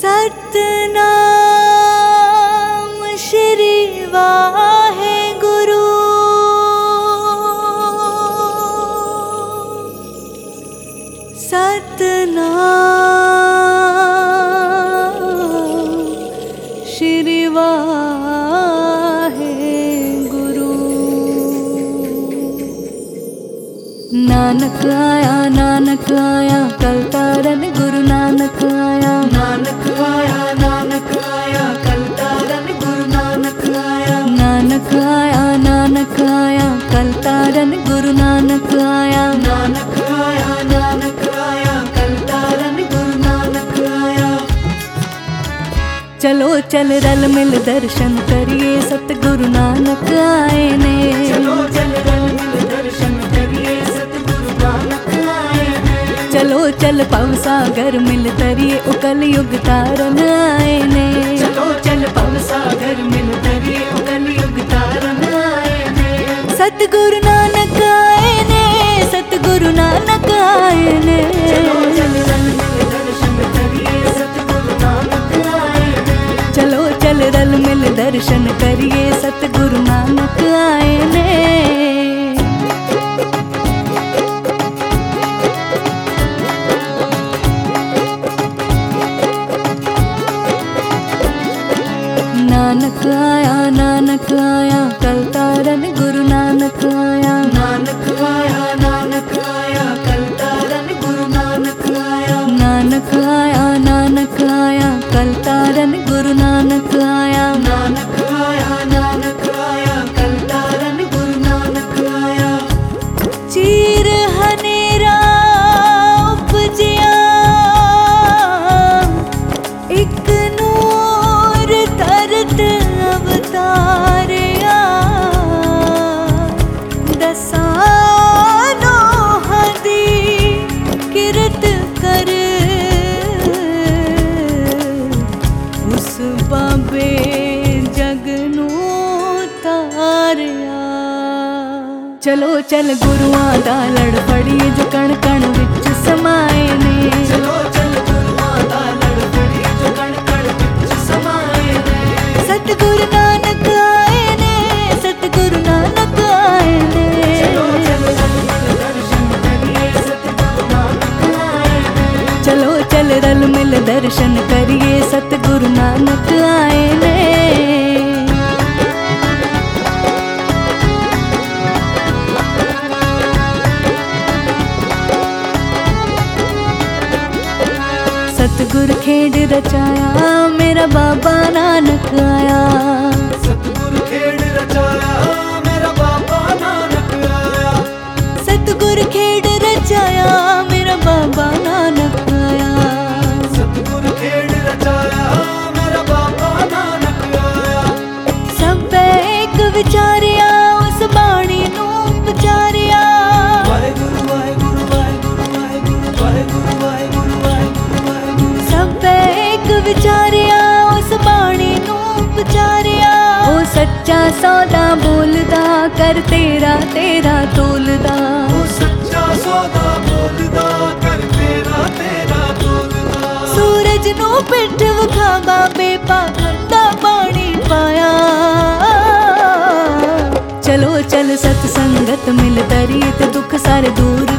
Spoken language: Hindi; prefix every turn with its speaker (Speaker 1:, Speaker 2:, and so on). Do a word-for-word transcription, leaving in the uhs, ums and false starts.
Speaker 1: सतनाम श्री वाहेगुरु। सतनाम श्री वाहेगुरु। नानक आया नानक आया कल तारन गुरु नानक आया। नानक आया नानक आया कल तारन गुरु नानक आया। नानक आया नानक आया कल तारन गुरु नानक आया। नानक आया नानक आया कल तारन गुरु नानक आया। चलो चल रल मिल दर्शन करिए सतगुरु नानक आए ने। चलो चल रल मिल दर्शन करिए सतगुरु नानक आए ने। चलो चल पव सागर मिल तरिए उकल युग तारन आए ने। चलो चल पव सागर मिल तरिए उकल युग तारन आए ने। सतगुरु नानक आए ने सतगुरु नानक आए ने। चलो चल रल मिल दर्शन करिए सतगुरु नानक आए ने। चलो चल रल मिल दर्शन करिए सतगुरु नानक आए ने। नानक आया नानक आया कल तारन गुरु नानक आया। नानक आया नानक आया कल तारन गुरु नानक आया। नानक आया नानक आया कल तारन गुरु नानक आया। नानक आया नानक आया कल तारन गुरु नानक आया। चीर हनेरा उपजिया एक नूर तरत अवतारिया। दसानो हदी किरत कर उस बाबे जगनू तारिया। चलो चल गुरुआं दा लड़ फड़िए जो कण कण विच समाए ने। चलो चल गुरुआं दा लड़ फड़िए जो कण कण विच समाए ने। सतगुरु नानक आए ने सतगुरु नानक आए ने। चलो चल रल मिल दर्शन करिए सतगुरु नानक आए ने। चलो चल रल मिल दर्शन करिए सतगुरु नानक आए ने। सतगुरु खेड रचाया मेरा बाबा नानक आया। सतगुरु खेड रचाया मेरा बाबा नानक आया। सतगुरु खेड रचाया मेरा बाबा नानक आया। सतगुरु खेड रचाया मेरा बाबा नानक आया। सब एक विचारिया उस बाणी नू विचारिया। वाहेगुरु वाहेगुरु वाहेगुरु वाहेगुरु वाहेगुरु वाहेगुरु वाहेगुरु। सब एक विचारिया उस बाणी नू विचारिया। ओ सच्चा सौदा बोलदा कर तेरा तेरा तोलदा। ओ सच्चा सौदा बोलदा कर तेरा तेरा तोलदा। सूरज नू पिठ विखा बाबे पाखंदा बाणी पाया। चलो चल सत संगत मिल तरिए ते दुख सारे दूर